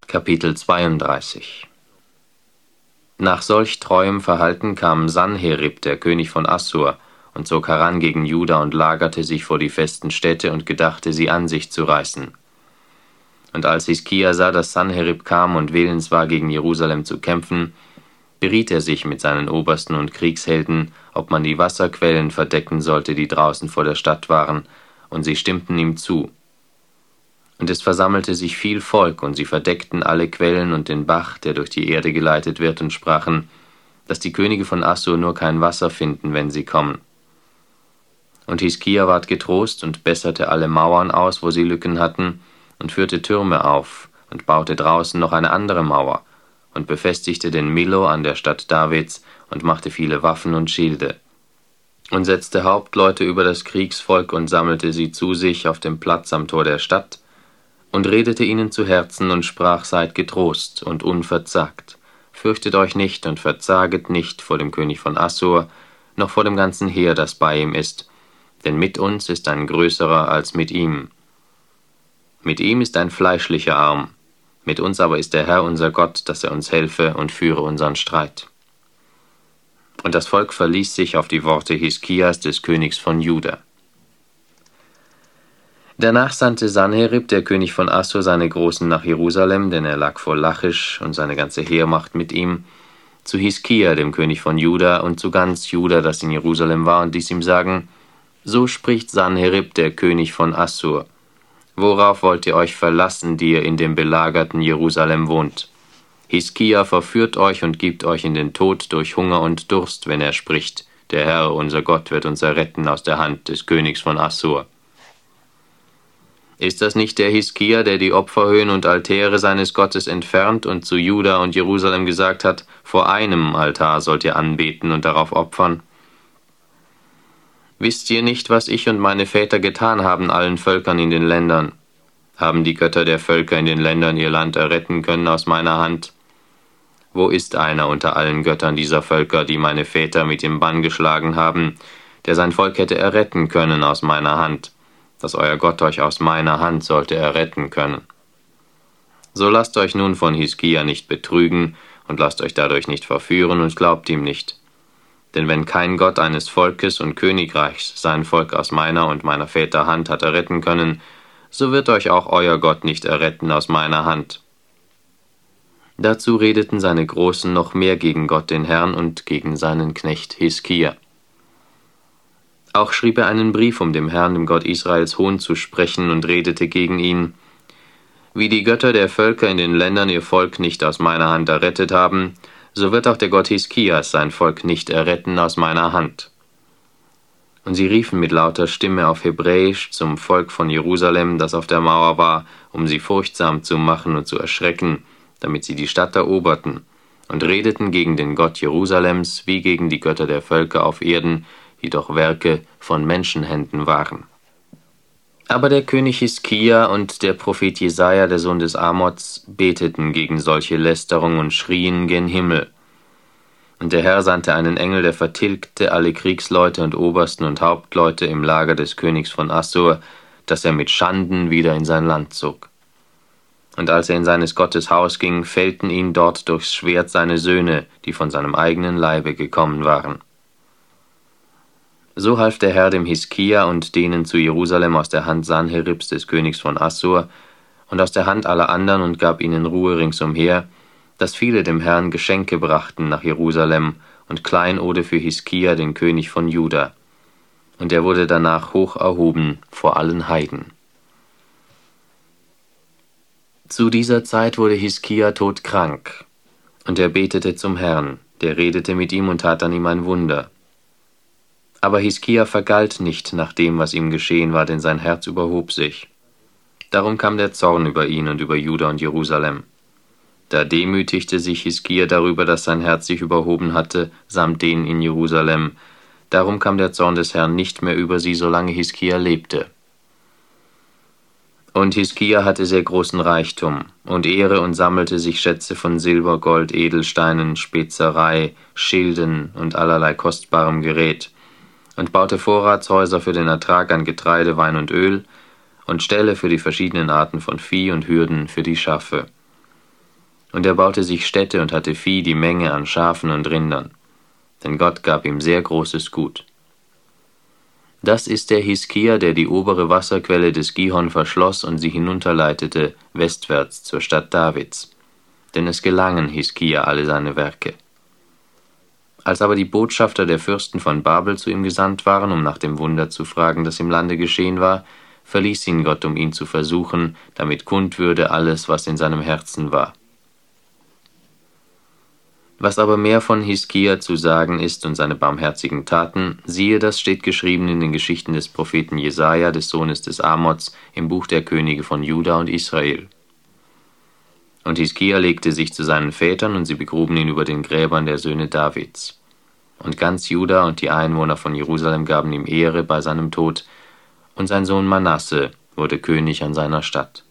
Kapitel 32. Nach solch treuem Verhalten kam Sanherib, der König von Assur, und zog heran gegen Juda und lagerte sich vor die festen Städte und gedachte, sie an sich zu reißen. Und als Hiskia sah, dass Sanherib kam und willens war, gegen Jerusalem zu kämpfen, beriet er sich mit seinen Obersten und Kriegshelden, ob man die Wasserquellen verdecken sollte, die draußen vor der Stadt waren, und sie stimmten ihm zu. Und es versammelte sich viel Volk, und sie verdeckten alle Quellen und den Bach, der durch die Erde geleitet wird, und sprachen, dass die Könige von Assur nur kein Wasser finden, wenn sie kommen. Und Hiskia ward getrost und besserte alle Mauern aus, wo sie Lücken hatten, und führte Türme auf, und baute draußen noch eine andere Mauer, und befestigte den Millo an der Stadt Davids, und machte viele Waffen und Schilde. Und setzte Hauptleute über das Kriegsvolk und sammelte sie zu sich auf dem Platz am Tor der Stadt, und redete ihnen zu Herzen und sprach, seid getrost und unverzagt, fürchtet euch nicht und verzaget nicht vor dem König von Assur, noch vor dem ganzen Heer, das bei ihm ist, denn mit uns ist ein größerer als mit ihm. Mit ihm ist ein fleischlicher Arm, mit uns aber ist der Herr unser Gott, dass er uns helfe und führe unseren Streit. Und das Volk verließ sich auf die Worte Hiskias, des Königs von Juda. Danach sandte Sanherib, der König von Assur, seine Großen nach Jerusalem, denn er lag vor Lachisch und seine ganze Heermacht mit ihm, zu Hiskia, dem König von Juda, und zu ganz Juda, das in Jerusalem war, und ließ ihm sagen, so spricht Sanherib, der König von Assur, worauf wollt ihr euch verlassen, die ihr in dem belagerten Jerusalem wohnt? Hiskia verführt euch und gibt euch in den Tod durch Hunger und Durst, wenn er spricht, der Herr, unser Gott, wird uns erretten aus der Hand des Königs von Assur. Ist das nicht der Hiskia, der die Opferhöhen und Altäre seines Gottes entfernt und zu Juda und Jerusalem gesagt hat, vor einem Altar sollt ihr anbeten und darauf opfern? Wisst ihr nicht, was ich und meine Väter getan haben allen Völkern in den Ländern? Haben die Götter der Völker in den Ländern ihr Land erretten können aus meiner Hand? Wo ist einer unter allen Göttern dieser Völker, die meine Väter mit dem Bann geschlagen haben, der sein Volk hätte erretten können aus meiner Hand, dass euer Gott euch aus meiner Hand sollte erretten können? So lasst euch nun von Hiskia nicht betrügen und lasst euch dadurch nicht verführen und glaubt ihm nicht. Denn wenn kein Gott eines Volkes und Königreichs sein Volk aus meiner und meiner Väter Hand hat erretten können, so wird euch auch euer Gott nicht erretten aus meiner Hand. Dazu redeten seine Großen noch mehr gegen Gott den Herrn und gegen seinen Knecht Hiskia. Auch schrieb er einen Brief, um dem Herrn, dem Gott Israels, Hohn zu sprechen, und redete gegen ihn, wie die Götter der Völker in den Ländern ihr Volk nicht aus meiner Hand errettet haben, so wird auch der Gott Hiskias sein Volk nicht erretten aus meiner Hand. Und sie riefen mit lauter Stimme auf Hebräisch zum Volk von Jerusalem, das auf der Mauer war, um sie furchtsam zu machen und zu erschrecken, damit sie die Stadt eroberten, und redeten gegen den Gott Jerusalems wie gegen die Götter der Völker auf Erden, die doch Werke von Menschenhänden waren. Aber der König Hiskia und der Prophet Jesaja, der Sohn des Amoz, beteten gegen solche Lästerung und schrien gen Himmel. Und der Herr sandte einen Engel, der vertilgte alle Kriegsleute und Obersten und Hauptleute im Lager des Königs von Assur, dass er mit Schanden wieder in sein Land zog. Und als er in seines Gottes Haus ging, fällten ihn dort durchs Schwert seine Söhne, die von seinem eigenen Leibe gekommen waren. So half der Herr dem Hiskia und denen zu Jerusalem aus der Hand Sanheribs, des Königs von Assur, und aus der Hand aller anderen, und gab ihnen Ruhe ringsumher, dass viele dem Herrn Geschenke brachten nach Jerusalem und Kleinode für Hiskia, den König von Juda. Und er wurde danach hoch erhoben vor allen Heiden. Zu dieser Zeit wurde Hiskia todkrank, und er betete zum Herrn, der redete mit ihm und tat an ihm ein Wunder. Aber Hiskia vergalt nicht nach dem, was ihm geschehen war, denn sein Herz überhob sich. Darum kam der Zorn über ihn und über Juda und Jerusalem. Da demütigte sich Hiskia darüber, dass sein Herz sich überhoben hatte, samt denen in Jerusalem. Darum kam der Zorn des Herrn nicht mehr über sie, solange Hiskia lebte. Und Hiskia hatte sehr großen Reichtum und Ehre und sammelte sich Schätze von Silber, Gold, Edelsteinen, Spezerei, Schilden und allerlei kostbarem Gerät, und baute Vorratshäuser für den Ertrag an Getreide, Wein und Öl und Ställe für die verschiedenen Arten von Vieh und Hürden für die Schafe. Und er baute sich Städte und hatte Vieh, die Menge an Schafen und Rindern. Denn Gott gab ihm sehr großes Gut. Das ist der Hiskia, der die obere Wasserquelle des Gihon verschloss und sie hinunterleitete, westwärts zur Stadt Davids. Denn es gelangen Hiskia alle seine Werke. Als aber die Botschafter der Fürsten von Babel zu ihm gesandt waren, um nach dem Wunder zu fragen, das im Lande geschehen war, verließ ihn Gott, um ihn zu versuchen, damit kund würde alles, was in seinem Herzen war. Was aber mehr von Hiskia zu sagen ist und seine barmherzigen Taten, siehe, das steht geschrieben in den Geschichten des Propheten Jesaja, des Sohnes des Amoz, im Buch der Könige von Juda und Israel. Und Hiskia legte sich zu seinen Vätern, und sie begruben ihn über den Gräbern der Söhne Davids. Und ganz Juda und die Einwohner von Jerusalem gaben ihm Ehre bei seinem Tod, und sein Sohn Manasse wurde König an seiner Statt.